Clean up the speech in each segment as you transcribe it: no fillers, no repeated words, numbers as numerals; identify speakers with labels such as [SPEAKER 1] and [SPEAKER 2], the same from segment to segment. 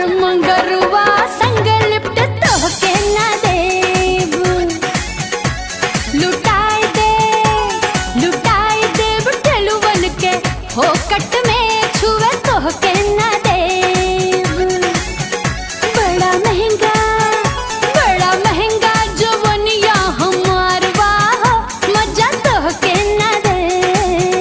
[SPEAKER 1] मंगरुआ संग लिपट तोहके ना देब। लुटाई देब ठेलुवन के फोकट में छुए तोहके ना देब। बड़ा महंगा जवनिया हमार बा हो, मजा तोहके ना देब।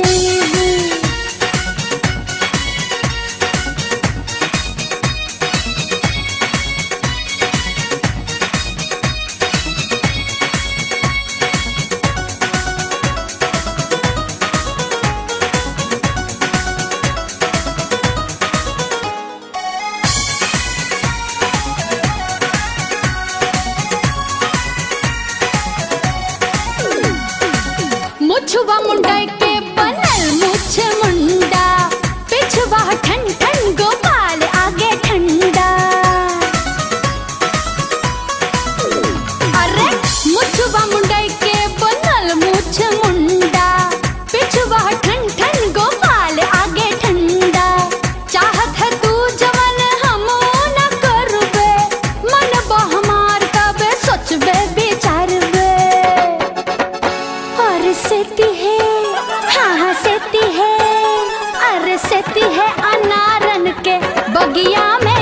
[SPEAKER 1] मुछवा मुंडा के बनल मुछ मुंडा, पिछवा ठन ठन गोपाल आगे ठंडा। अरे मुछवा मुंडा के बनल मुछ मुंडा, पिछवा ठन ठन गोपाल आगे ठंडा। चाहत है तू जवन हम न करबे, मन बहमार तबे सोचबे विचारबे। और सेती है, हाँ सेती है, अरे सेती है अनारन के बगिया में।